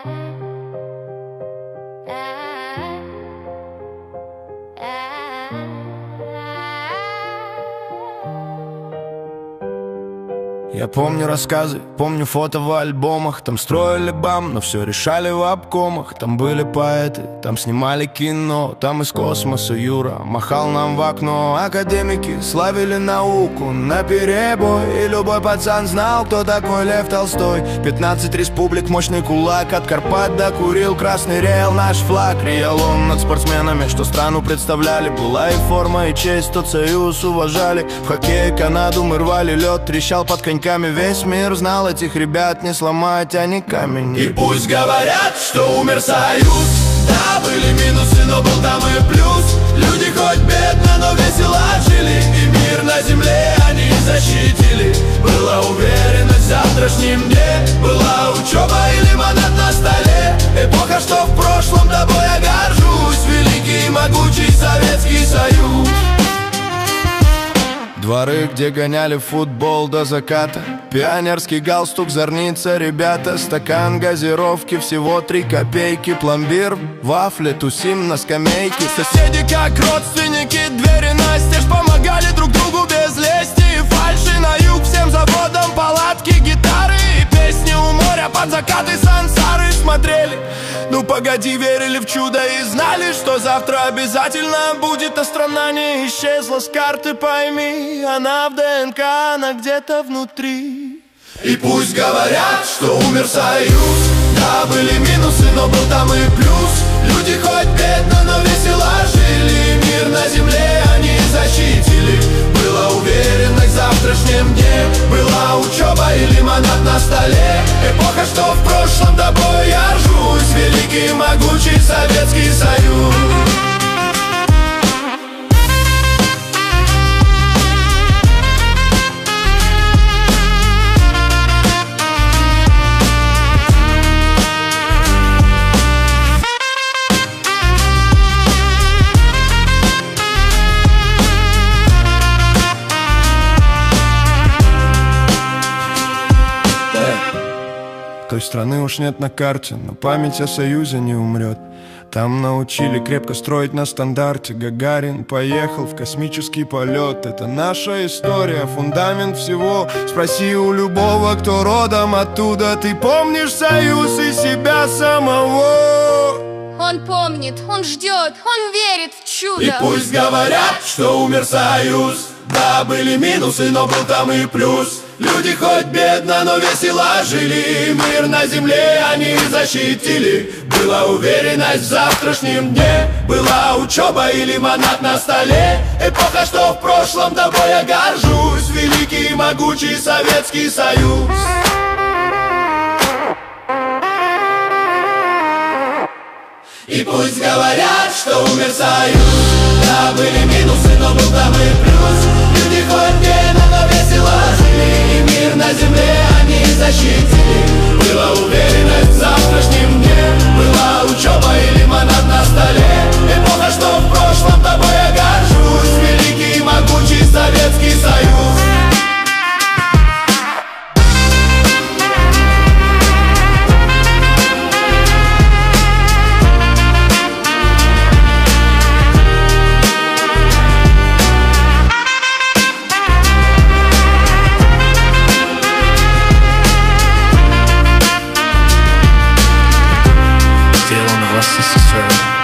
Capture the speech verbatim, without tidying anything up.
Я помню рассказы, помню фото в альбомах. Там строили бам, но все решали в обкомах. Там были поэты, там снимали кино. Там из космоса Юра махал нам в окно. Академики славили науку наперебой, и любой пацан знал, кто такой Лев Толстой. Пятнадцать республик, мощный кулак, от Карпат до Курил. Красный реял наш флаг, реял он над спортсменами, что страну представляли. Была и форма, и честь, тот союз уважали. В хоккее Канаду мы рвали лед, трещал под коньками. Весь мир знал этих ребят, не сломать они камень. И пусть говорят, что умер союз. Да, были минусы, но был там и плюс. Люди хоть бедно, но весело жили, и мир на земле они защитили. Была уверенность в завтрашнем дне, была учеба и лимонад на столе. Эпоха, что в прошлом, тобой я горжусь. Великий и могучий Советский Союз. Дворы, где гоняли футбол до заката, пионерский галстук, зорница, ребята. Стакан газировки, всего три копейки. Пломбир, вафли, тусим на скамейке. Соседи как родственники, двери настежь, помогали друг другу без лести и фальши. На юг всем заводам палатки, гитары и песни у моря под закаты сансары смотрели. Ну погоди, верили в чудо и знали, что завтра обязательно будет. А страна не исчезла с карты, пойми, она в ДНК, она где-то внутри. И пусть говорят, что умер союз. Да, были минусы, но был там и плюс. Люди хоть бедно, но весело жили. Мир на земле они защитили. Была уверенность в завтрашнем дне, была учеба и лимонад на столе. Эпоха, что в прошлом, тобой я ржусь. Великий и могучий Советский Союз. Той страны уж нет на карте, но память о Союзе не умрет. Там научили крепко строить на стандарте. Гагарин поехал в космический полет. Это наша история, фундамент всего. Спроси у любого, кто родом оттуда. Ты помнишь Союз и себя самого? Он помнит, он ждет, он верит в чудо. И пусть говорят, что умер союз. Да, были минусы, но был там и плюс. Люди хоть бедно, но весело жили. Мир на земле они защитили. Была уверенность в завтрашнем дне, была учеба и лимонад на столе. Эпоха, что в прошлом, тобой я горжусь. Великий и могучий Советский Союз. И пусть говорят, что умер союз. Да, были минусы, но был там и плюс. Люди хоть бедно, но весело жили. И мир на земле они защитили. Была уверенность в завтрашнем дне, была учеба и лимонад на столе. Эпоха, что в прошлом, тобой я горжусь. Великий и могучий Советский Союз. Сделано в СССР.